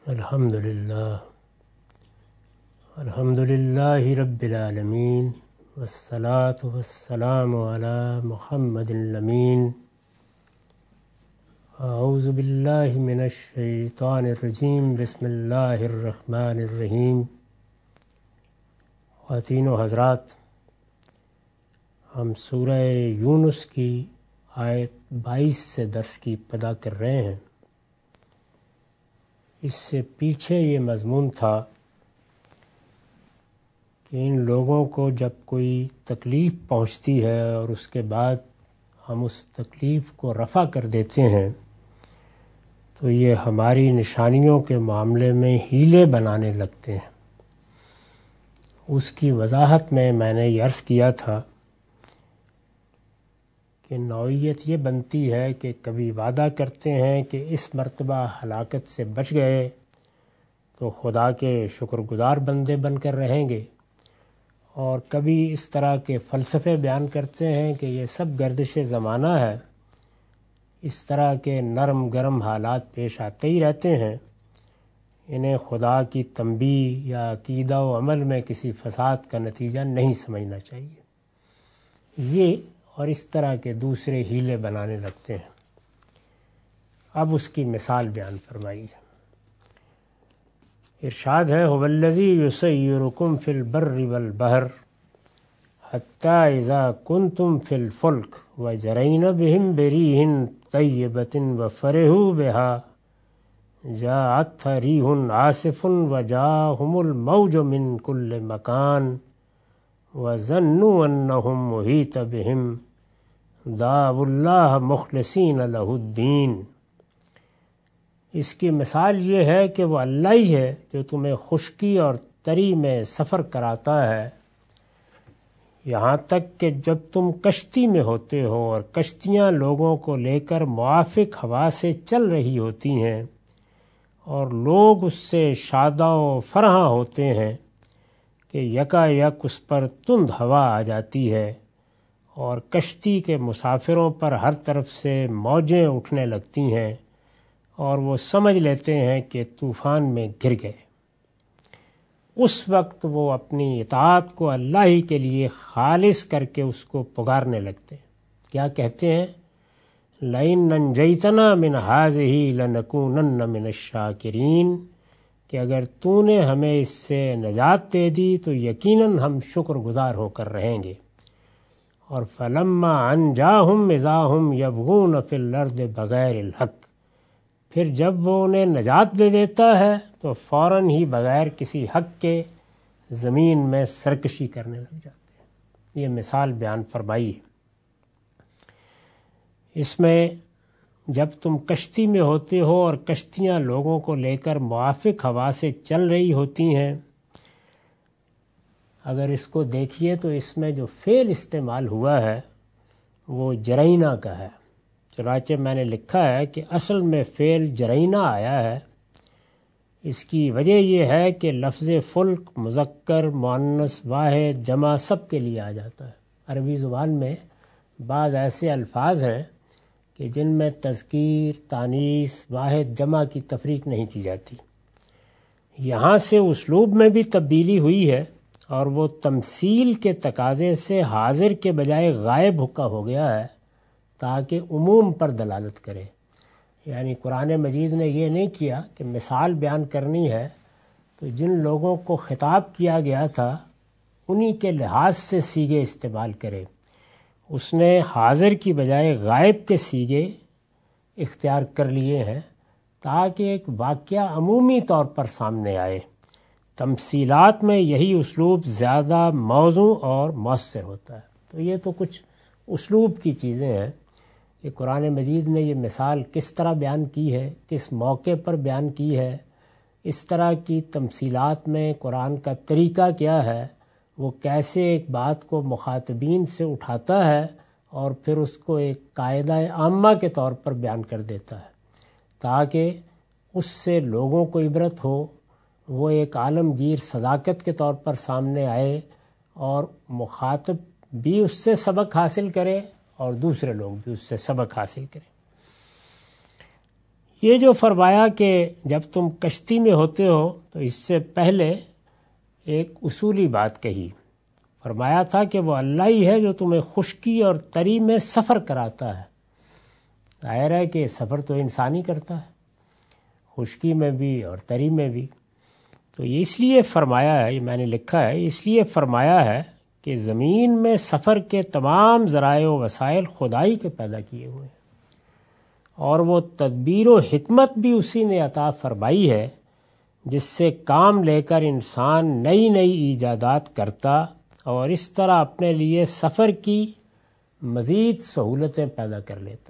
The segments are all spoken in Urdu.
الحمد للہ رب العالمین والصلاة والسلام علی محمد الامین اعوذ باللہ من الشیطان الرجیم بسم اللہ الرحمن الرحیم۔ خواتین و حضرات، ہم سورہ یونس کی آیت 22 سے درس کی ابتدا کر رہے ہیں۔ اس سے پیچھے یہ مضمون تھا کہ ان لوگوں کو جب کوئی تکلیف پہنچتی ہے اور اس کے بعد ہم اس تکلیف کو رفع کر دیتے ہیں تو یہ ہماری نشانیوں کے معاملے میں حیلے بنانے لگتے ہیں۔ اس کی وضاحت میں نے یہ عرض کیا تھا کہ نوعیت یہ بنتی ہے کہ کبھی وعدہ کرتے ہیں کہ اس مرتبہ ہلاکت سے بچ گئے تو خدا کے شکر گزار بندے بن کر رہیں گے، اور کبھی اس طرح کے فلسفے بیان کرتے ہیں کہ یہ سب گردش زمانہ ہے، اس طرح کے نرم گرم حالات پیش آتے ہی رہتے ہیں، انہیں خدا کی تنبیہ یا عقیدہ و عمل میں کسی فساد کا نتیجہ نہیں سمجھنا چاہیے۔ یہ اور اس طرح کے دوسرے حیلے بنانے لگتے ہیں۔ اب اس کی مثال بیان فرمائیے۔ ارشاد ہے هو الذی یسیرکم فی البر والبحر حتی اذا کنتم فی الفلک وجرین بہم بریح طیبۃ وفرحوا بها جاءتها ریح عاصف وجاءهم الموج من کل مکان وظنوا انہم محیط بہم دعوا اللہ مخلصین لہ الدین۔ اس کی مثال یہ ہے کہ وہ اللہ ہی ہے جو تمہیں خشکی اور تری میں سفر کراتا ہے، یہاں تک کہ جب تم کشتی میں ہوتے ہو اور کشتیاں لوگوں کو لے کر موافق ہوا سے چل رہی ہوتی ہیں اور لوگ اس سے شاداں و فرحاں ہوتے ہیں کہ یکا یک اس پر تند ہوا آ جاتی ہے اور کشتی کے مسافروں پر ہر طرف سے موجیں اٹھنے لگتی ہیں اور وہ سمجھ لیتے ہیں کہ طوفان میں گر گئے۔ اس وقت وہ اپنی اطاعت کو اللہ ہی کے لیے خالص کر کے اس کو پکارنے لگتے ہیں۔ کیا کہتے ہیں؟ لَإِن نَنجَيْتَنَا مِنْ هَٰذِهِ لَنَكُونَنَّ مِنَ الشَّاكِرِينَ کہ اگر تو نے ہمیں اس سے نجات دے دی تو یقیناً ہم شکر گزار ہو کر رہیں گے۔ اور فَلَمَّا أَنجَاهُمْ إِذَا هُمْ يَبْغُونَ فِي الْأَرْضِ بِغَيْرِ الْحَقِّ پھر جب وہ انہیں نجات دے دیتا ہے تو فوراً ہی بغیر کسی حق کے زمین میں سرکشی کرنے لگ جاتے ہیں۔ یہ مثال بیان فرمائی ہے۔ اس میں جب تم کشتی میں ہوتے ہو اور کشتیاں لوگوں کو لے کر موافق ہوا سے چل رہی ہوتی ہیں، اگر اس کو دیکھیے تو اس میں جو فعل استعمال ہوا ہے وہ جرینہ کا ہے۔ چنانچہ میں نے لکھا ہے کہ اصل میں فعل جرینہ آیا ہے۔ اس کی وجہ یہ ہے کہ لفظ فلک مذکر مؤنث واحد جمع سب کے لیے آ جاتا ہے۔ عربی زبان میں بعض ایسے الفاظ ہیں کہ جن میں تذکیر، تانیث، واحد جمع کی تفریق نہیں کی جاتی۔ یہاں سے اسلوب میں بھی تبدیلی ہوئی ہے اور وہ تمثیل کے تقاضے سے حاضر کے بجائے غائب کا ہو گیا ہے تاکہ عموم پر دلالت کرے۔ یعنی قرآن مجید نے یہ نہیں کیا کہ مثال بیان کرنی ہے تو جن لوگوں کو خطاب کیا گیا تھا انہی کے لحاظ سے صیغے استعمال کرے، اس نے حاضر کی بجائے غائب کے صیغے اختیار کر لیے ہیں تاکہ ایک واقعہ عمومی طور پر سامنے آئے۔ تمثیلات میں یہی اسلوب زیادہ موزوں اور مؤثر ہوتا ہے۔ تو یہ تو کچھ اسلوب کی چیزیں ہیں کہ قرآن مجید نے یہ مثال کس طرح بیان کی ہے، کس موقع پر بیان کی ہے، اس طرح کی تمثیلات میں قرآن کا طریقہ کیا ہے، وہ کیسے ایک بات کو مخاطبین سے اٹھاتا ہے اور پھر اس کو ایک قاعدہ عامہ کے طور پر بیان کر دیتا ہے تاکہ اس سے لوگوں کو عبرت ہو، وہ ایک عالمگیر صداقت کے طور پر سامنے آئے اور مخاطب بھی اس سے سبق حاصل کرے اور دوسرے لوگ بھی اس سے سبق حاصل کریں۔ یہ جو فرمایا کہ جب تم کشتی میں ہوتے ہو تو اس سے پہلے ایک اصولی بات کہی، فرمایا تھا کہ وہ اللہ ہی ہے جو تمہیں خشکی اور تری میں سفر کراتا ہے۔ ظاہر ہے کہ سفر تو انسان ہی کرتا ہے، خشکی میں بھی اور تری میں بھی۔ تو یہ اس لیے فرمایا ہے، یہ میں نے لکھا ہے، اس لیے فرمایا ہے کہ زمین میں سفر کے تمام ذرائع و وسائل خدائی کے پیدا کیے ہوئے ہیں، اور وہ تدبیر و حکمت بھی اسی نے عطا فرمائی ہے جس سے کام لے کر انسان نئی نئی ایجادات کرتا اور اس طرح اپنے لیے سفر کی مزید سہولتیں پیدا کر لیتا۔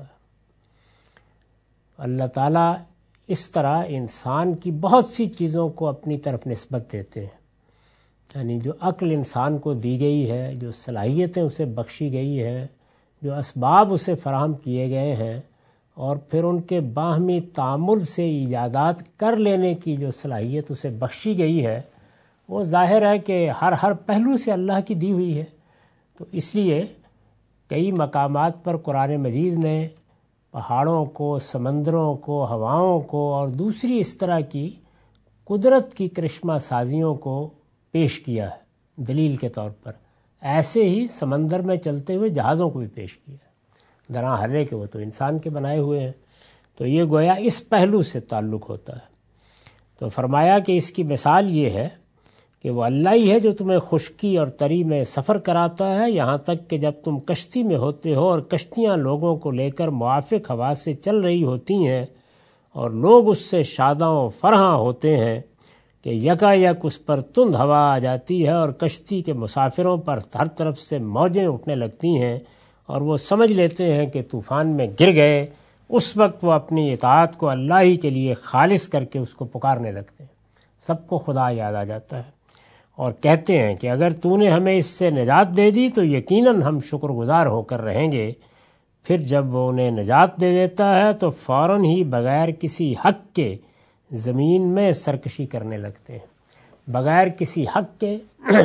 اللہ تعالیٰ اس طرح انسان کی بہت سی چیزوں کو اپنی طرف نسبت دیتے ہیں، یعنی جو عقل انسان کو دی گئی ہے، جو صلاحیتیں اسے بخشی گئی ہیں، جو اسباب اسے فراہم کیے گئے ہیں، اور پھر ان کے باہمی تعامل سے ایجادات کر لینے کی جو صلاحیت اسے بخشی گئی ہے، وہ ظاہر ہے کہ ہر پہلو سے اللہ کی دی ہوئی ہے۔ تو اس لیے کئی مقامات پر قرآن مجید نے پہاڑوں کو، سمندروں کو، ہواؤں کو اور دوسری اس طرح کی قدرت کی کرشمہ سازیوں کو پیش کیا ہے دلیل کے طور پر۔ ایسے ہی سمندر میں چلتے ہوئے جہازوں کو بھی پیش کیا ہے، درا ہرے کہ وہ تو انسان کے بنائے ہوئے ہیں۔ تو یہ گویا اس پہلو سے تعلق ہوتا ہے۔ تو فرمایا کہ اس کی مثال یہ ہے کہ وہ اللہ ہی ہے جو تمہیں خشکی اور تری میں سفر کراتا ہے، یہاں تک کہ جب تم کشتی میں ہوتے ہو اور کشتیاں لوگوں کو لے کر موافق ہوا سے چل رہی ہوتی ہیں اور لوگ اس سے شاداں و فرحاں ہوتے ہیں کہ یکایک اس پر تند ہوا آ جاتی ہے اور کشتی کے مسافروں پر ہر طرف سے موجیں اٹھنے لگتی ہیں اور وہ سمجھ لیتے ہیں کہ طوفان میں گر گئے، اس وقت وہ اپنی اطاعت کو اللہ ہی کے لیے خالص کر کے اس کو پکارنے لگتے ہیں، سب کو خدا یاد آ جاتا ہے، اور کہتے ہیں کہ اگر تو نے ہمیں اس سے نجات دے دی تو یقیناً ہم شکر گزار ہو کر رہیں گے۔ پھر جب وہ انہیں نجات دے دیتا ہے تو فوراً ہی بغیر کسی حق کے زمین میں سرکشی کرنے لگتے ہیں۔ بغیر کسی حق کے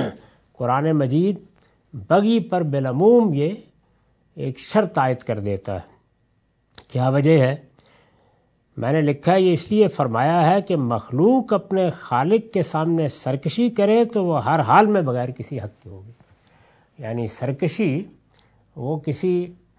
قرآن مجید بغی پر بالعموم یہ ایک شرط عائد کر دیتا ہے۔ کیا وجہ ہے؟ میں نے لکھا ہے یہ اس لیے فرمایا ہے کہ مخلوق اپنے خالق کے سامنے سرکشی کرے تو وہ ہر حال میں بغیر کسی حق کے ہوگی، یعنی سرکشی وہ کسی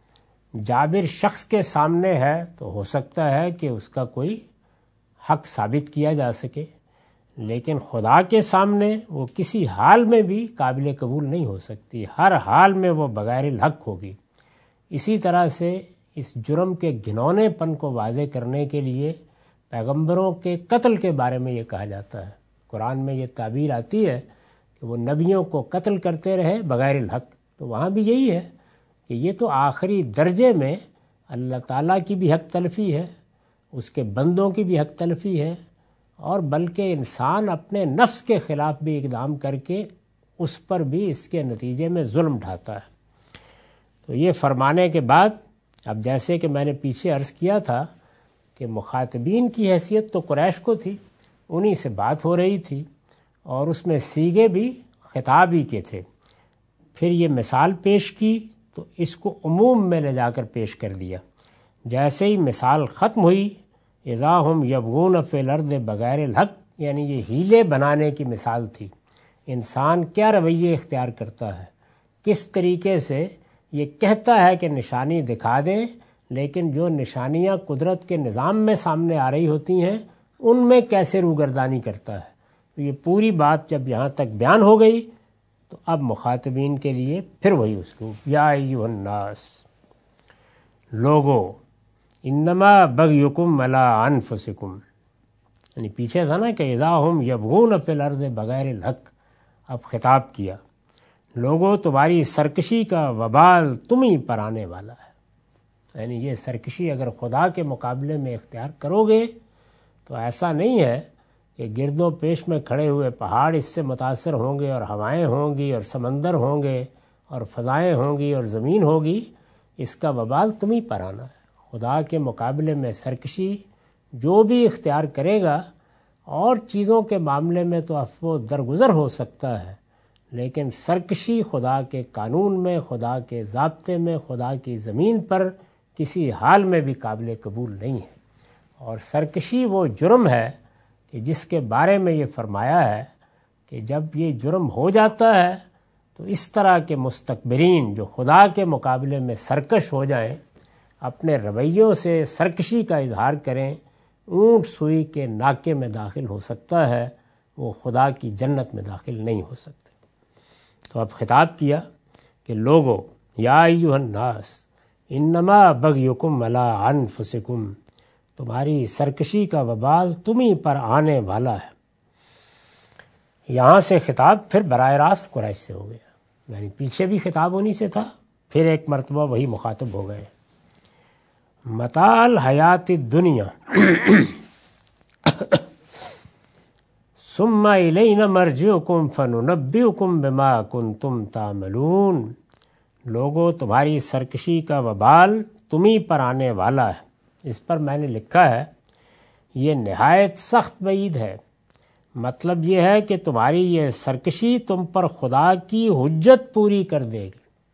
جابر شخص کے سامنے ہے تو ہو سکتا ہے کہ اس کا کوئی حق ثابت کیا جا سکے، لیکن خدا کے سامنے وہ کسی حال میں بھی قابل قبول نہیں ہو سکتی، ہر حال میں وہ بغیر الحق ہوگی۔ اسی طرح سے اس جرم کے گھنونے پن کو واضح کرنے کے لیے پیغمبروں کے قتل کے بارے میں یہ کہا جاتا ہے، قرآن میں یہ تعبیر آتی ہے کہ وہ نبیوں کو قتل کرتے رہے بغیر الحق۔ تو وہاں بھی یہی ہے کہ یہ تو آخری درجے میں اللہ تعالیٰ کی بھی حق تلفی ہے، اس کے بندوں کی بھی حق تلفی ہے، اور بلکہ انسان اپنے نفس کے خلاف بھی اقدام کر کے اس پر بھی اس کے نتیجے میں ظلم ڈھاتا ہے۔ تو یہ فرمانے کے بعد اب جیسے کہ میں نے پیچھے عرض کیا تھا کہ مخاطبین کی حیثیت تو قریش کو تھی، انہی سے بات ہو رہی تھی اور اس میں سیغے بھی خطابی کے تھے۔ پھر یہ مثال پیش کی تو اس کو عموم میں لے جا کر پیش کر دیا۔ جیسے ہی مثال ختم ہوئی، اذا ہم یبغون فی الارض بغیر الحق، یعنی یہ ہیلے بنانے کی مثال تھی۔ انسان کیا رویے اختیار کرتا ہے، کس طریقے سے یہ کہتا ہے کہ نشانی دکھا دیں، لیکن جو نشانیاں قدرت کے نظام میں سامنے آ رہی ہوتی ہیں ان میں کیسے روگردانی کرتا ہے۔ تو یہ پوری بات جب یہاں تک بیان ہو گئی تو اب مخاطبین کے لیے پھر وہی اسلوب، یا ایھا الناس، لوگو، انما بغیکم علی انفسکم، یعنی پیچھے تھا نا کہ اذا ہم یبغون فی الارض بغیر الحق، اب خطاب کیا، لوگوں تمہاری سرکشی کا وبال تم ہی پر آنے والا ہے۔ یعنی یہ سرکشی اگر خدا کے مقابلے میں اختیار کرو گے تو ایسا نہیں ہے کہ گرد و پیش میں کھڑے ہوئے پہاڑ اس سے متاثر ہوں گے اور ہوائیں ہوں گی اور سمندر ہوں گے اور فضائیں ہوں گی اور زمین ہوگی، اس کا وبال تم ہی پر آنا ہے۔ خدا کے مقابلے میں سرکشی جو بھی اختیار کرے گا، اور چیزوں کے معاملے میں تو عفو درگزر ہو سکتا ہے، لیکن سرکشی خدا کے قانون میں، خدا کے ضابطے میں، خدا کی زمین پر کسی حال میں بھی قابل قبول نہیں ہے۔ اور سرکشی وہ جرم ہے کہ جس کے بارے میں یہ فرمایا ہے کہ جب یہ جرم ہو جاتا ہے تو اس طرح کے مستکبرین جو خدا کے مقابلے میں سرکش ہو جائیں، اپنے رویوں سے سرکشی کا اظہار کریں، اونٹ سوئی کے ناکے میں داخل ہو سکتا ہے، وہ خدا کی جنت میں داخل نہیں ہو سکتے۔ تو اب خطاب کیا کہ لوگو یا ایھا الناس انما بغیکم علی انفسکم، تمہاری سرکشی کا وبال تمہیں پر آنے والا ہے۔ یہاں سے خطاب پھر براہ راست قریش سے ہو گیا، یعنی پیچھے بھی خطاب انہی سے تھا، پھر ایک مرتبہ وہی مخاطب ہو گئے۔ متاع الحیات الدنیا ثم الینا مرجعکم فننبئکم بما کنتم تعملون، لوگو تمہاری سرکشی کا وبال تمہیں پر آنے والا ہے۔ اس پر میں نے لکھا ہے یہ نہایت سخت وعید ہے، مطلب یہ ہے کہ تمہاری یہ سرکشی تم پر خدا کی حجت پوری کر دے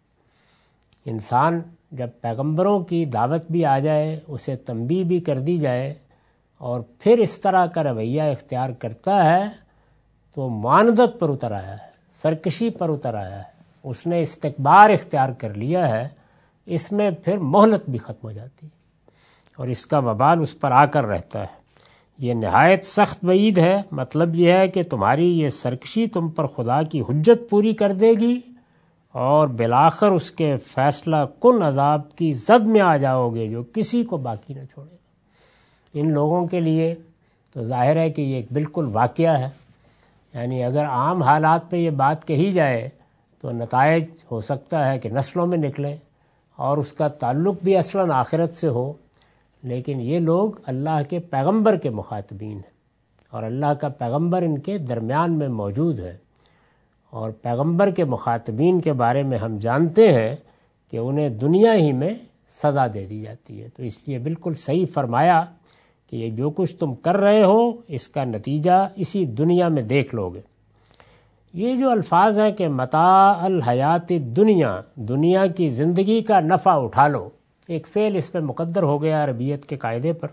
گی۔ انسان جب پیغمبروں کی دعوت بھی آ جائے، اسے تنبیہ بھی کر دی جائے اور پھر اس طرح کا رویہ اختیار کرتا ہے تو معاندت پر اتر آیا ہے، سرکشی پر اتر آیا ہے، اس نے استکبار اختیار کر لیا ہے، اس میں پھر مہلت بھی ختم ہو جاتی ہے اور اس کا وبال اس پر آ کر رہتا ہے۔ یہ نہایت سخت وعید ہے، مطلب یہ ہے کہ تمہاری یہ سرکشی تم پر خدا کی حجت پوری کر دے گی اور بالآخر اس کے فیصلہ کن عذاب کی زد میں آ جاؤ گے جو کسی کو باقی نہ چھوڑے گا۔ ان لوگوں کے لیے تو ظاہر ہے کہ یہ ایک بالکل واقعہ ہے، یعنی اگر عام حالات پہ یہ بات کہی جائے تو نتائج ہو سکتا ہے کہ نسلوں میں نکلیں اور اس کا تعلق بھی اصلاً آخرت سے ہو، لیکن یہ لوگ اللہ کے پیغمبر کے مخاطبین ہیں اور اللہ کا پیغمبر ان کے درمیان میں موجود ہے، اور پیغمبر کے مخاطبین کے بارے میں ہم جانتے ہیں کہ انہیں دنیا ہی میں سزا دے دی جاتی ہے۔ تو اس لیے بالکل صحیح فرمایا کہ یہ جو کچھ تم کر رہے ہو اس کا نتیجہ اسی دنیا میں دیکھ لو گے۔ یہ جو الفاظ ہیں کہ متاع الحیات الدنیا، دنیا کی زندگی کا نفع اٹھا لو، ایک فعل اس پہ مقدر ہو گیا عربیت کے قاعدے پر،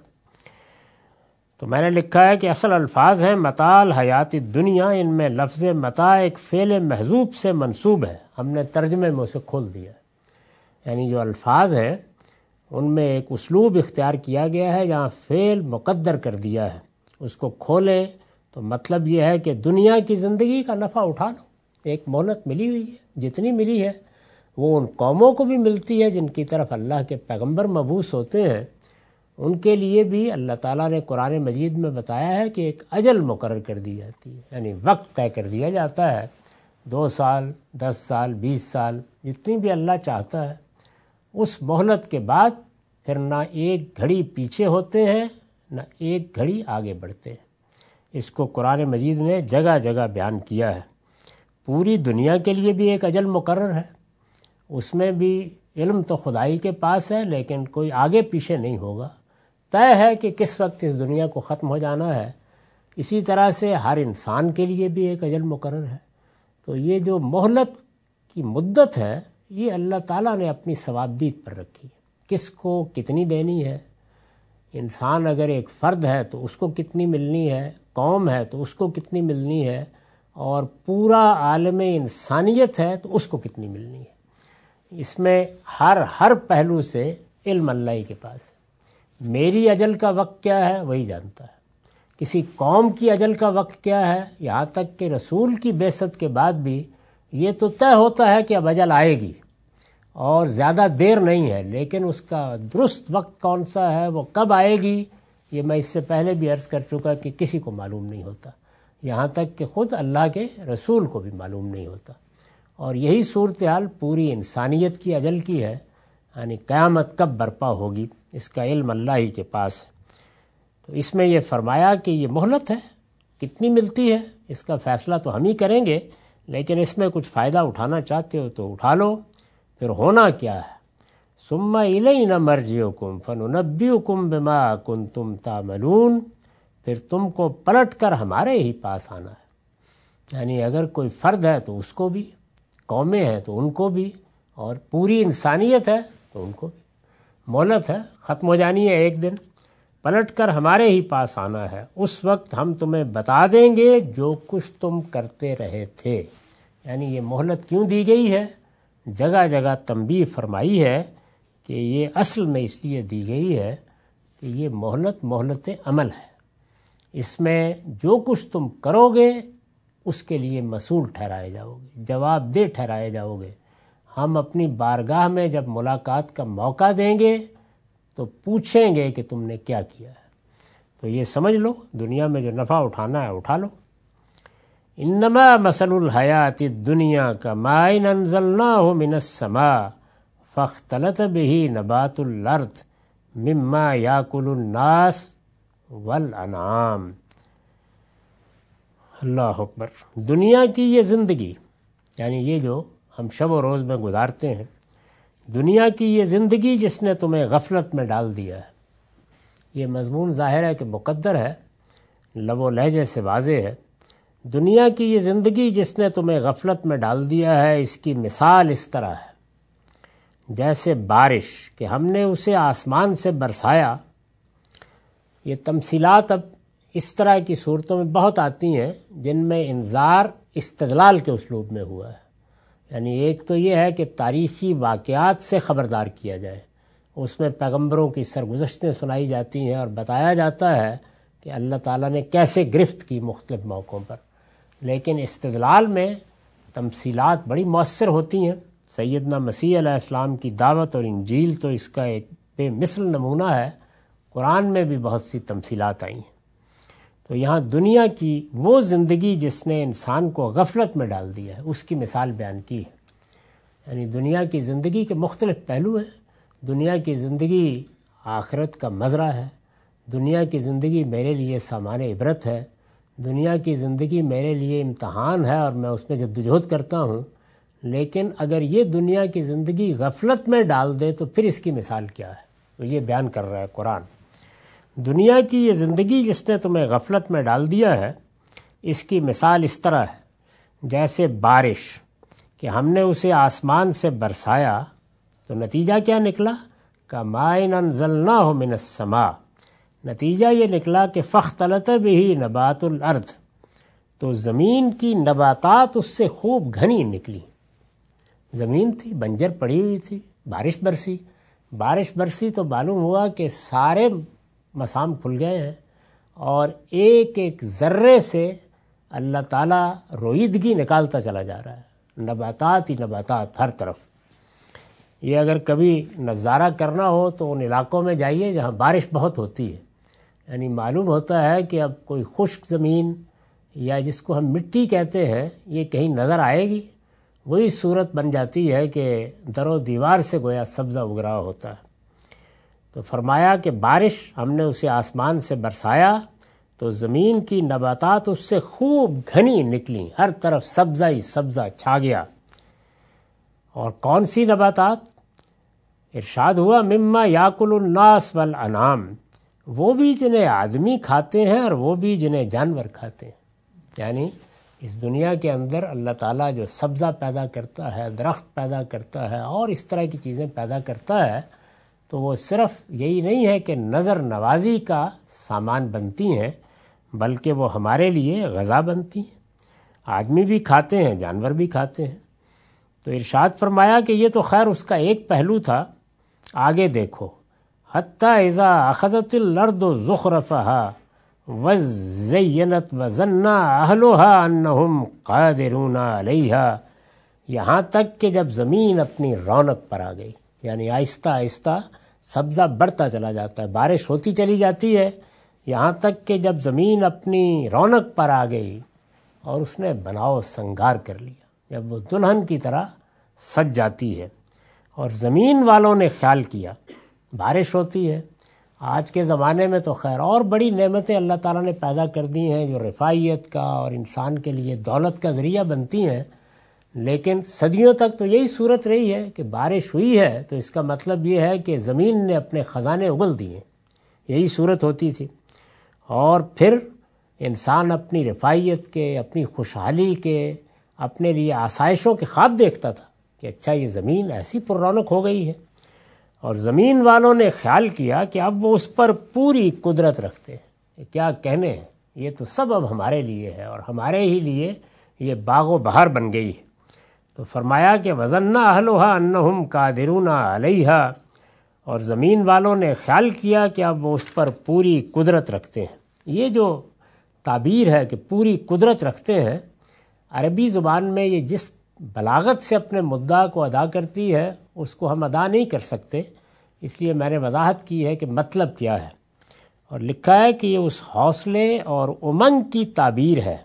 تو میں نے لکھا ہے کہ اصل الفاظ ہیں متاع الحیات الدنیا، ان میں لفظ متاع ایک فعل محذوف سے منسوب ہے، ہم نے ترجمے میں اسے کھول دیا ہے، یعنی جو الفاظ ہیں ان میں ایک اسلوب اختیار کیا گیا ہے جہاں فعل مقدر کر دیا ہے، اس کو کھولیں تو مطلب یہ ہے کہ دنیا کی زندگی کا نفع اٹھا لو، ایک مہلت ملی ہوئی ہے، جتنی ملی ہے وہ ان قوموں کو بھی ملتی ہے جن کی طرف اللہ کے پیغمبر مبعوث ہوتے ہیں، ان کے لیے بھی اللہ تعالیٰ نے قرآن مجید میں بتایا ہے کہ ایک اجل مقرر کر دی جاتی ہے، یعنی وقت طے کر دیا جاتا ہے، 2 سال 10 سال 20 سال جتنی بھی اللہ چاہتا ہے، اس مہلت کے بعد پھر نہ ایک گھڑی پیچھے ہوتے ہیں نہ ایک گھڑی آگے بڑھتے ہیں۔ اس کو قرآن مجید نے جگہ جگہ بیان کیا ہے۔ پوری دنیا کے لیے بھی ایک اجل مقرر ہے، اس میں بھی علم تو خدائی کے پاس ہے لیکن کوئی آگے پیچھے نہیں ہوگا، طے ہے کہ کس وقت اس دنیا کو ختم ہو جانا ہے۔ اسی طرح سے ہر انسان کے لیے بھی ایک اجل مقرر ہے۔ تو یہ جو مہلت کی مدت ہے یہ اللہ تعالیٰ نے اپنی ثوابدید پر رکھی ہے، کس کو کتنی دینی ہے۔ انسان اگر ایک فرد ہے تو اس کو کتنی ملنی ہے، قوم ہے تو اس کو کتنی ملنی ہے، اور پورا عالم انسانیت ہے تو اس کو کتنی ملنی ہے۔ اس میں ہر پہلو سے علم اللہ ہی کے پاس ہے۔ میری اجل کا وقت کیا ہے وہی جانتا ہے، کسی قوم کی اجل کا وقت کیا ہے، یہاں تک کہ رسول کی بعثت کے بعد بھی یہ تو طے ہوتا ہے کہ اب اجل آئے گی اور زیادہ دیر نہیں ہے، لیکن اس کا درست وقت کون سا ہے، وہ کب آئے گی، یہ میں اس سے پہلے بھی عرض کر چکا کہ کسی کو معلوم نہیں ہوتا، یہاں تک کہ خود اللہ کے رسول کو بھی معلوم نہیں ہوتا۔ اور یہی صورتحال پوری انسانیت کی اجل کی ہے، یعنی قیامت کب برپا ہوگی اس کا علم اللہ ہی کے پاس ہے۔ تو اس میں یہ فرمایا کہ یہ مہلت ہے، کتنی ملتی ہے اس کا فیصلہ تو ہم ہی کریں گے، لیکن اس میں کچھ فائدہ اٹھانا چاہتے ہو تو اٹھا لو۔ پھر ہونا کیا ہے، ثم الینا مرجعکم فننبئکم بما کنتم تعملون، پھر تم کو پلٹ کر ہمارے ہی پاس آنا ہے، یعنی اگر کوئی فرد ہے تو اس کو بھی، قومیں ہیں تو ان کو بھی، اور پوری انسانیت ہے تو ان کو بھی۔ مہلت ہے، ختم ہو جانی ہے ایک دن، پلٹ کر ہمارے ہی پاس آنا ہے، اس وقت ہم تمہیں بتا دیں گے جو کچھ تم کرتے رہے تھے۔ یعنی یہ مہلت کیوں دی گئی ہے؟ جگہ جگہ تنبیہ فرمائی ہے کہ یہ اصل میں اس لیے دی گئی ہے کہ یہ مہلت عمل ہے، اس میں جو کچھ تم کرو گے اس کے لیے مسئول ٹھہرائے جاؤ گے، جواب دہ ٹھہرائے جاؤ گے۔ ہم اپنی بارگاہ میں جب ملاقات کا موقع دیں گے تو پوچھیں گے کہ تم نے کیا کیا ہے۔ تو یہ سمجھ لو، دنیا میں جو نفع اٹھانا ہے اٹھا لو۔ انما مثل الحیات الدنیا کماء انزلناہ من السماء فاختلط به نبات الارض مما یاکل الناس والانعام۔ اللہ اکبر۔ دنیا کی یہ زندگی، یعنی یہ جو ہم شب و روز میں گزارتے ہیں، دنیا کی یہ زندگی جس نے تمہیں غفلت میں ڈال دیا ہے۔ یہ مضمون ظاہر ہے کہ مقدر ہے، لب و لہجے سے واضح ہے۔ دنیا کی یہ زندگی جس نے تمہیں غفلت میں ڈال دیا ہے، اس کی مثال اس طرح ہے جیسے بارش کہ ہم نے اسے آسمان سے برسایا۔ یہ تمثیلات اب اس طرح کی صورتوں میں بہت آتی ہیں جن میں انذار استدلال کے اسلوب میں ہوا ہے۔ یعنی ایک تو یہ ہے کہ تاریخی واقعات سے خبردار کیا جائے، اس میں پیغمبروں کی سرگزشتیں سنائی جاتی ہیں اور بتایا جاتا ہے کہ اللہ تعالیٰ نے کیسے گرفت کی مختلف موقعوں پر۔ لیکن استدلال میں تمثیلات بڑی مؤثر ہوتی ہیں۔ سیدنا مسیح علیہ السلام کی دعوت اور انجیل تو اس کا ایک بے مثل نمونہ ہے۔ قرآن میں بھی بہت سی تمثیلات آئی ہیں۔ تو یہاں دنیا کی وہ زندگی جس نے انسان کو غفلت میں ڈال دیا ہے اس کی مثال بیان کی ہے۔ یعنی دنیا کی زندگی کے مختلف پہلو ہیں۔ دنیا کی زندگی آخرت کا مزرعہ ہے، دنیا کی زندگی میرے لیے سامان عبرت ہے، دنیا کی زندگی میرے لیے امتحان ہے اور میں اس میں جدوجہد کرتا ہوں۔ لیکن اگر یہ دنیا کی زندگی غفلت میں ڈال دے تو پھر اس کی مثال کیا ہے؟ تو یہ بیان کر رہا ہے قرآن۔ دنیا کی یہ زندگی جس نے تمہیں غفلت میں ڈال دیا ہے، اس کی مثال اس طرح ہے جیسے بارش کہ ہم نے اسے آسمان سے برسایا تو نتیجہ کیا نکلا؟ کماء انزلناہ من السماء۔ نتیجہ یہ نکلا کہ فاختلط بہ نبات الارض، تو زمین کی نباتات اس سے خوب گھنی نکلی۔ زمین تھی بنجر پڑی ہوئی تھی، بارش برسی تو معلوم ہوا کہ سارے مسام کھل گئے ہیں اور ایک ایک ذرے سے اللہ تعالیٰ رویدگی نکالتا چلا جا رہا ہے، نباتات ہی نباتات ہر طرف۔ یہ اگر کبھی نظارہ کرنا ہو تو ان علاقوں میں جائیے جہاں بارش بہت ہوتی ہے، یعنی معلوم ہوتا ہے کہ اب کوئی خشک زمین یا جس کو ہم مٹی کہتے ہیں یہ کہیں نظر آئے گی، وہی صورت بن جاتی ہے کہ در و دیوار سے گویا سبزہ اگ رہا ہوتا ہے۔ تو فرمایا کہ بارش ہم نے اسے آسمان سے برسایا تو زمین کی نباتات اس سے خوب گھنی نکلیں، ہر طرف سبزہ ہی سبزہ چھا گیا۔ اور کون سی نباتات؟ ارشاد ہوا مما یاکل الناس والانعام، وہ بھی جنہیں آدمی کھاتے ہیں اور وہ بھی جنہیں جانور کھاتے ہیں۔ یعنی اس دنیا کے اندر اللہ تعالیٰ جو سبزہ پیدا کرتا ہے، درخت پیدا کرتا ہے اور اس طرح کی چیزیں پیدا کرتا ہے، تو وہ صرف یہی نہیں ہے کہ نظر نوازی کا سامان بنتی ہیں، بلکہ وہ ہمارے لیے غذا بنتی ہیں۔ آدمی بھی کھاتے ہیں، جانور بھی کھاتے ہیں۔ تو ارشاد فرمایا کہ یہ تو خیر اس کا ایک پہلو تھا، آگے دیکھو حتیٰ اذا اخذت الارض زخرفها وزینت وظن اہلها انہم قادرون علیہا، یہاں تک کہ جب زمین اپنی رونق پر آ گئی، یعنی آہستہ آہستہ سبزہ بڑھتا چلا جاتا ہے، بارش ہوتی چلی جاتی ہے، یہاں تک کہ جب زمین اپنی رونق پر آ گئی اور اس نے بناؤ سنگار کر لیا، جب وہ دلہن کی طرح سج جاتی ہے۔ اور زمین والوں نے خیال کیا، بارش ہوتی ہے، آج کے زمانے میں تو خیر اور بڑی نعمتیں اللہ تعالیٰ نے پیدا کر دی ہیں جو رفاہیت کا اور انسان کے لیے دولت کا ذریعہ بنتی ہیں، لیکن صدیوں تک تو یہی صورت رہی ہے کہ بارش ہوئی ہے تو اس کا مطلب یہ ہے کہ زمین نے اپنے خزانے اگل دیے، یہی صورت ہوتی تھی۔ اور پھر انسان اپنی رفاہیت کے، اپنی خوشحالی کے، اپنے لیے آسائشوں کے خواب دیکھتا تھا کہ اچھا یہ زمین ایسی پر رونق ہو گئی ہے۔ اور زمین والوں نے خیال کیا کہ اب وہ اس پر پوری قدرت رکھتے ہیں، کیا کہنے ہیں، یہ تو سب اب ہمارے لیے ہے اور ہمارے ہی لیے یہ باغ و بہار بن گئی ہے۔ تو فرمایا کہ وَظَنَّ أَهْلُهَا أَنَّهُمْ قَادِرُونَ عَلَيْهَا، اور زمین والوں نے خیال کیا کہ اب وہ اس پر پوری قدرت رکھتے ہیں۔ یہ جو تعبیر ہے کہ پوری قدرت رکھتے ہیں، عربی زبان میں یہ جس بلاغت سے اپنے مدعا کو ادا کرتی ہے اس کو ہم ادا نہیں کر سکتے، اس لیے میں نے وضاحت کی ہے کہ مطلب کیا ہے، اور لکھا ہے کہ یہ اس حوصلے اور امنگ کی تعبیر ہے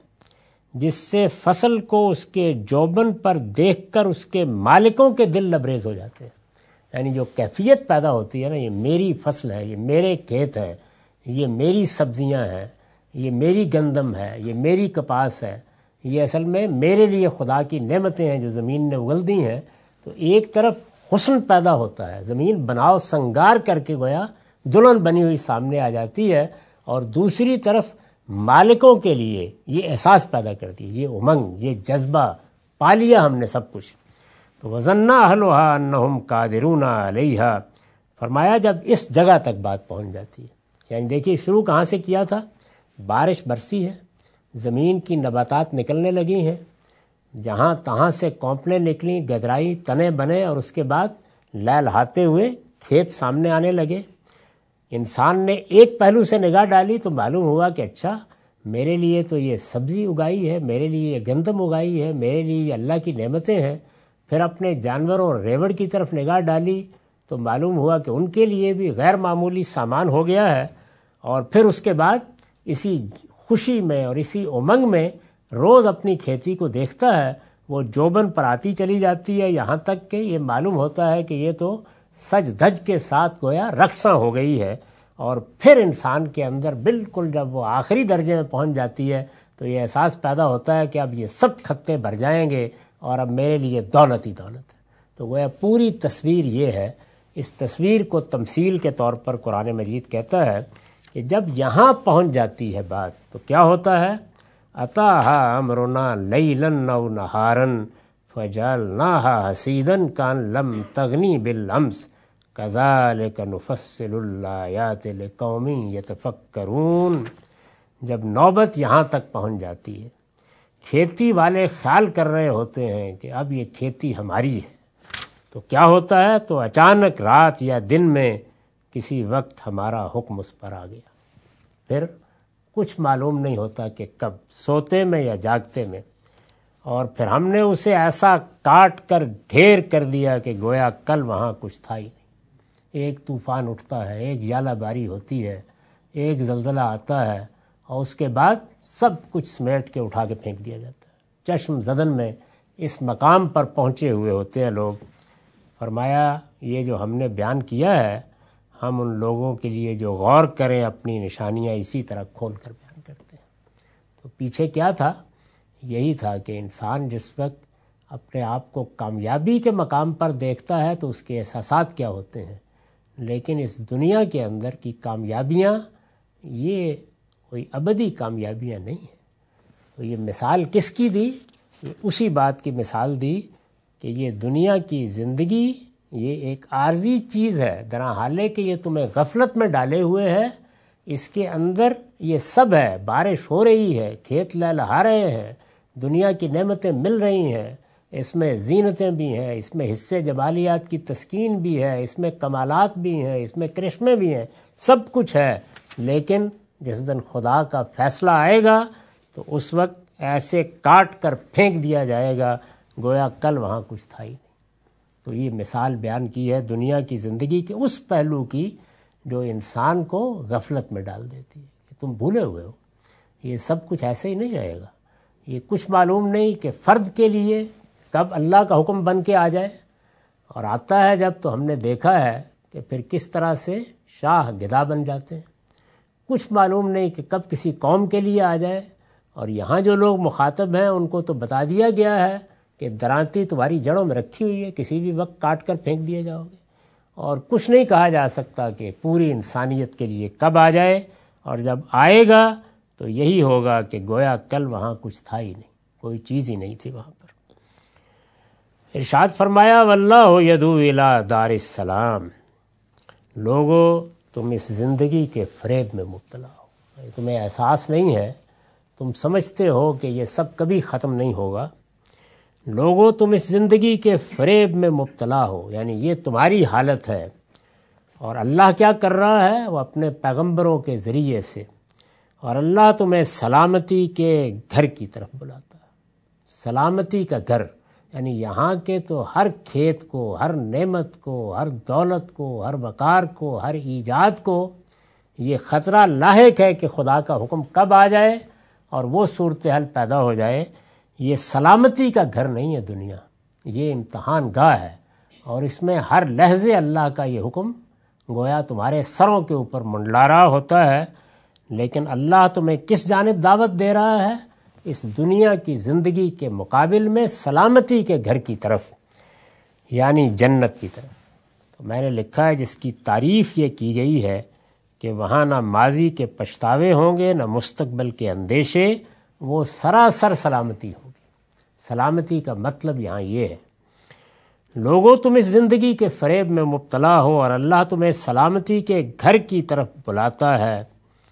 جس سے فصل کو اس کے جوبن پر دیکھ کر اس کے مالکوں کے دل لبریز ہو جاتے ہیں۔ یعنی جو کیفیت پیدا ہوتی ہے نا، یہ میری فصل ہے، یہ میرے کھیت ہیں، یہ میری سبزیاں ہیں، یہ میری گندم ہے، یہ میری کپاس ہے، یہ اصل میں میرے لیے خدا کی نعمتیں ہیں جو زمین نے اگل دی ہیں۔ تو ایک طرف حسن پیدا ہوتا ہے، زمین بناؤ سنگار کر کے گویا دلہن بنی ہوئی سامنے آ جاتی ہے، اور دوسری طرف مالکوں کے لیے یہ احساس پیدا کرتی ہے، یہ امنگ، یہ جذبہ، پا لیا ہم نے سب کچھ۔ تو وَظَنَّ أَهْلُهَا أَنَّهُمْ قَادِرُونَ عَلَيْهَا، فرمایا جب اس جگہ تک بات پہنچ جاتی ہے، یعنی دیکھیے شروع کہاں سے کیا تھا، بارش برسی ہے، زمین کی نباتات نکلنے لگی ہیں، جہاں تہاں سے کونپلیں نکلیں، گدرائی، تنے بنے، اور اس کے بعد لہلہاتے ہوئے کھیت سامنے آنے لگے۔ انسان نے ایک پہلو سے نگاہ ڈالی تو معلوم ہوا کہ اچھا میرے لیے تو یہ سبزی اگائی ہے، میرے لیے یہ گندم اگائی ہے، میرے لیے یہ اللہ کی نعمتیں ہیں۔ پھر اپنے جانوروں اور ریوڑ کی طرف نگاہ ڈالی تو معلوم ہوا کہ ان کے لیے بھی غیر معمولی سامان ہو گیا ہے، اور پھر اس کے بعد اسی خوشی میں اور اسی امنگ میں روز اپنی کھیتی کو دیکھتا ہے، وہ جوبن پر آتی چلی جاتی ہے، یہاں تک کہ یہ معلوم ہوتا ہے کہ یہ تو سج دھج کے ساتھ گویا رقصاں ہو گئی ہے۔ اور پھر انسان کے اندر بالکل جب وہ آخری درجے میں پہنچ جاتی ہے تو یہ احساس پیدا ہوتا ہے کہ اب یہ سب کھتے بھر جائیں گے اور اب میرے لیے دولت ہی دولت ہے۔ تو گویا پوری تصویر یہ ہے، اس تصویر کو تمثیل کے طور پر قرآن مجید کہتا ہے کہ جب یہاں پہنچ جاتی ہے بات تو کیا ہوتا ہے، أَتَاهَا أَمْرُنَا لَيْلًا أَوْ نَهَارًا فَجَعَلْنَاهَا حَصِيدًا كَأَن لَّمْ تَغْنِ بِالْأَمْسِ كَذَلِكَ نُفَصِّلُ الْآيَاتِ لِقَوْمٍ يَتَفَكَّرُونَ، جب نوبت یہاں تک پہنچ جاتی ہے، کھیتی والے خیال کر رہے ہوتے ہیں کہ اب یہ کھیتی ہماری ہے، تو کیا ہوتا ہے، تو اچانک رات یا دن میں کسی وقت ہمارا حکم اس پر آ گیا، پھر کچھ معلوم نہیں ہوتا کہ کب، سوتے میں یا جاگتے میں، اور پھر ہم نے اسے ایسا کاٹ کر ڈھیر کر دیا کہ گویا کل وہاں کچھ تھا ہی نہیں۔ ایک طوفان اٹھتا ہے، ایک ژالہ باری ہوتی ہے، ایک زلزلہ آتا ہے، اور اس کے بعد سب کچھ سمیٹ کے اٹھا کے پھینک دیا جاتا ہے۔ چشم زدن میں اس مقام پر پہنچے ہوئے ہوتے ہیں لوگ۔ فرمایا یہ جو ہم نے بیان کیا ہے، ہم ان لوگوں کے لیے جو غور کریں اپنی نشانیاں اسی طرح کھول کر بیان کرتے ہیں۔ تو پیچھے کیا تھا، یہی تھا کہ انسان جس وقت اپنے آپ کو کامیابی کے مقام پر دیکھتا ہے تو اس کے احساسات کیا ہوتے ہیں، لیکن اس دنیا کے اندر کی کامیابیاں یہ کوئی ابدی کامیابیاں نہیں ہیں۔ تو یہ مثال کس کی دی، یہ اسی بات کی مثال دی کہ یہ دنیا کی زندگی یہ ایک عارضی چیز ہے، درا حالے کہ یہ تمہیں غفلت میں ڈالے ہوئے ہے، اس کے اندر یہ سب ہے، بارش ہو رہی ہے، کھیت لہلہا رہے ہیں، دنیا کی نعمتیں مل رہی ہیں، اس میں زینتیں بھی ہیں، اس میں حصے جمالیات کی تسکین بھی ہے، اس میں کمالات بھی ہیں، اس میں کرشمے بھی ہیں، سب کچھ ہے، لیکن جس دن خدا کا فیصلہ آئے گا تو اس وقت ایسے کاٹ کر پھینک دیا جائے گا گویا کل وہاں کچھ تھا ہی نہیں۔ تو یہ مثال بیان کی ہے دنیا کی زندگی کے اس پہلو کی جو انسان کو غفلت میں ڈال دیتی ہے کہ تم بھولے ہوئے ہو، یہ سب کچھ ایسے ہی نہیں رہے گا، یہ کچھ معلوم نہیں کہ فرد کے لیے کب اللہ کا حکم بن کے آ جائے، اور آتا ہے جب تو ہم نے دیکھا ہے کہ پھر کس طرح سے شاہ گدا بن جاتے ہیں، کچھ معلوم نہیں کہ کب کسی قوم کے لیے آ جائے، اور یہاں جو لوگ مخاطب ہیں ان کو تو بتا دیا گیا ہے کہ درانتی تمہاری جڑوں میں رکھی ہوئی ہے، کسی بھی وقت کاٹ کر پھینک دیے جاؤ گے، اور کچھ نہیں کہا جا سکتا کہ پوری انسانیت کے لیے کب آ جائے، اور جب آئے گا تو یہی ہوگا کہ گویا کل وہاں کچھ تھا ہی نہیں، کوئی چیز ہی نہیں تھی وہاں پر۔ ارشاد فرمایا واللہ یدعو الی دار السلام، لوگو تم اس زندگی کے فریب میں مبتلا ہو، تمہیں احساس نہیں ہے، تم سمجھتے ہو کہ یہ سب کبھی ختم نہیں ہوگا۔ لوگو تم اس زندگی کے فریب میں مبتلا ہو، یعنی یہ تمہاری حالت ہے۔ اور اللہ کیا کر رہا ہے؟ وہ اپنے پیغمبروں کے ذریعے سے، اور اللہ تمہیں سلامتی کے گھر کی طرف بلاتا ہے۔ سلامتی کا گھر یعنی یہاں کے تو ہر کھیت کو، ہر نعمت کو، ہر دولت کو، ہر وقار کو، ہر ایجاد کو یہ خطرہ لاحق ہے کہ خدا کا حکم کب آ جائے اور وہ صورتحال پیدا ہو جائے۔ یہ سلامتی کا گھر نہیں ہے دنیا، یہ امتحان گاہ ہے، اور اس میں ہر لحظے اللہ کا یہ حکم گویا تمہارے سروں کے اوپر منڈلا رہا ہوتا ہے۔ لیکن اللہ تمہیں کس جانب دعوت دے رہا ہے؟ اس دنیا کی زندگی کے مقابل میں سلامتی کے گھر کی طرف، یعنی جنت کی طرف۔ تو میں نے لکھا ہے جس کی تعریف یہ کی گئی ہے کہ وہاں نہ ماضی کے پچھتاوے ہوں گے، نہ مستقبل کے اندیشے، وہ سراسر سلامتی ہوگی۔ سلامتی کا مطلب یہاں یہ ہے، لوگوں تم اس زندگی کے فریب میں مبتلا ہو اور اللہ تمہیں سلامتی کے گھر کی طرف بلاتا ہے۔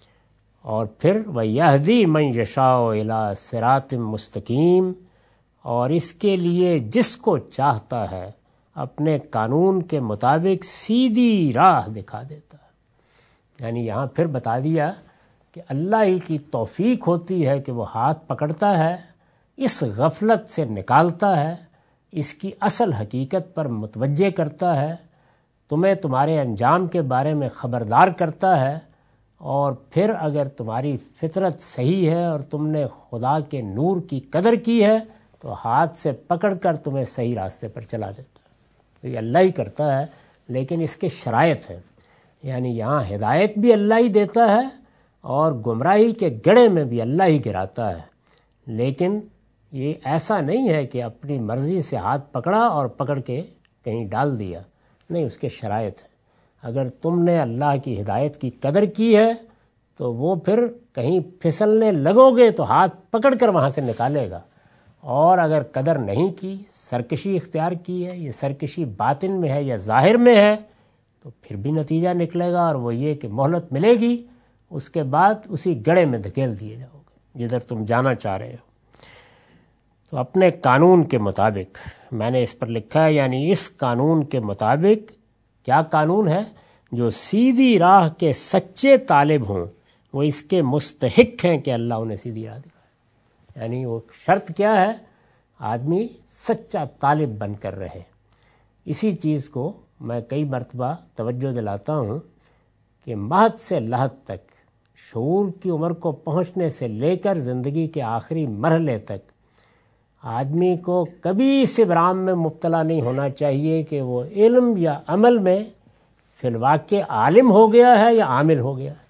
اور پھر وَيَهْدِي مَن يَشَاءُ إِلَىٰ صِرَاطٍ مستقیم، اور اس کے لیے جس کو چاہتا ہے اپنے قانون کے مطابق سیدھی راہ دکھا دیتا ہے۔ یعنی یہاں پھر بتا دیا کہ اللہ ہی کی توفیق ہوتی ہے کہ وہ ہاتھ پکڑتا ہے، اس غفلت سے نکالتا ہے، اس کی اصل حقیقت پر متوجہ کرتا ہے، تمہیں تمہارے انجام کے بارے میں خبردار کرتا ہے، اور پھر اگر تمہاری فطرت صحیح ہے اور تم نے خدا کے نور کی قدر کی ہے تو ہاتھ سے پکڑ کر تمہیں صحیح راستے پر چلا دیتا ہے۔ تو یہ اللہ ہی کرتا ہے، لیکن اس کے شرائط ہیں، یعنی یہاں ہدایت بھی اللہ ہی دیتا ہے اور گمراہی کے گڑھے میں بھی اللہ ہی گراتا ہے۔ لیکن یہ ایسا نہیں ہے کہ اپنی مرضی سے ہاتھ پکڑا اور پکڑ کے کہیں ڈال دیا، نہیں، اس کے شرائط ہیں۔ اگر تم نے اللہ کی ہدایت کی قدر کی ہے تو وہ پھر کہیں پھسلنے لگو گے تو ہاتھ پکڑ کر وہاں سے نکالے گا، اور اگر قدر نہیں کی، سرکشی اختیار کی ہے، یہ سرکشی باطن میں ہے یا ظاہر میں ہے، تو پھر بھی نتیجہ نکلے گا، اور وہ یہ کہ مہلت ملے گی، اس کے بعد اسی گڑھے میں دھکیل دیے جاؤ گے جدھر تم جانا چاہ رہے ہو۔ تو اپنے قانون کے مطابق میں نے اس پر لکھا ہے، یعنی اس قانون کے مطابق، کیا قانون ہے؟ جو سیدھی راہ کے سچے طالب ہوں وہ اس کے مستحق ہیں کہ اللہ انہیں سیدھی راہ دکھائے۔ یعنی وہ شرط کیا ہے؟ آدمی سچا طالب بن کر رہے۔ اسی چیز کو میں کئی مرتبہ توجہ دلاتا ہوں کہ مہد سے لحد تک، شعور کی عمر کو پہنچنے سے لے کر زندگی کے آخری مرحلے تک آدمی کو کبھی اس ابرام میں مبتلا نہیں ہونا چاہیے کہ وہ علم یا عمل میں فی الواقع عالم ہو گیا ہے یا عامل ہو گیا ہے،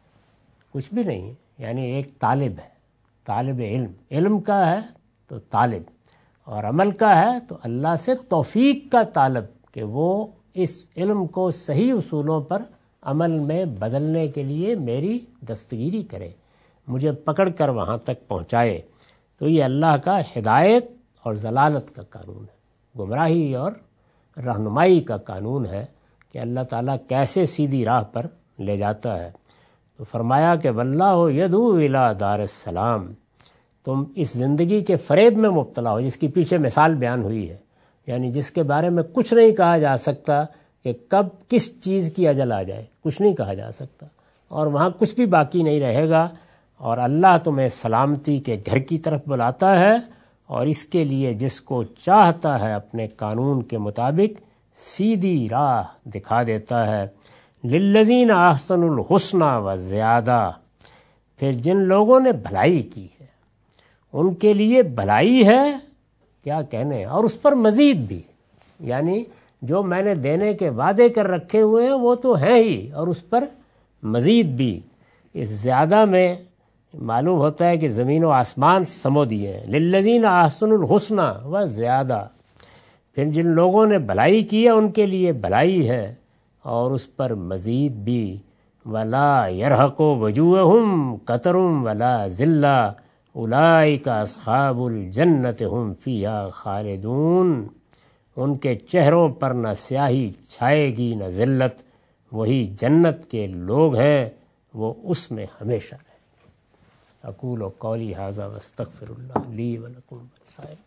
کچھ بھی نہیں ہے۔ یعنی ایک طالب ہے، طالب علم کا ہے تو طالب، اور عمل کا ہے تو اللہ سے توفیق کا طالب کہ وہ اس علم کو صحیح اصولوں پر عمل میں بدلنے کے لیے میری دستگیری کرے، مجھے پکڑ کر وہاں تک پہنچائے۔ تو یہ اللہ کا ہدایت اور ضلالت کا قانون ہے، گمراہی اور رہنمائی کا قانون ہے کہ اللہ تعالیٰ کیسے سیدھی راہ پر لے جاتا ہے۔ تو فرمایا کہ واللہ یدعو الی دار السلام، تم اس زندگی کے فریب میں مبتلا ہو، جس کی پیچھے مثال بیان ہوئی ہے، یعنی جس کے بارے میں کچھ نہیں کہا جا سکتا کہ کب کس چیز کی اجل آ جائے، کچھ نہیں کہا جا سکتا، اور وہاں کچھ بھی باقی نہیں رہے گا، اور اللہ تمہیں سلامتی کے گھر کی طرف بلاتا ہے، اور اس کے لیے جس کو چاہتا ہے اپنے قانون کے مطابق سیدھی راہ دکھا دیتا ہے۔ للذین احسنوا الحسنی وزیادہ، پھر جن لوگوں نے بھلائی کی ہے ان کے لیے بھلائی ہے، کیا کہنے، اور اس پر مزید بھی، یعنی جو میں نے دینے کے وعدے کر رکھے ہوئے ہیں وہ تو ہیں ہی، اور اس پر مزید بھی۔ اس زیادہ میں معلوم ہوتا ہے کہ زمین و آسمان سمو دیے ہیں۔ للذین احسنوا الحسنی وزیادہ، پھر جن لوگوں نے بھلائی کی ہے ان کے لیے بھلائی ہے اور اس پر مزید بھی۔ ولا یرحق وجوہہم قتر ولا ذلہ اولئک اصحاب الجنۃ ہم فیہا خالدون، ان کے چہروں پر نہ سیاہی چھائے گی نہ ذلت، وہی جنت کے لوگ ہیں، وہ اس میں ہمیشہ رہیں۔ اقول قولی ھذا واستغفر اللہ لی ولکم ولسائر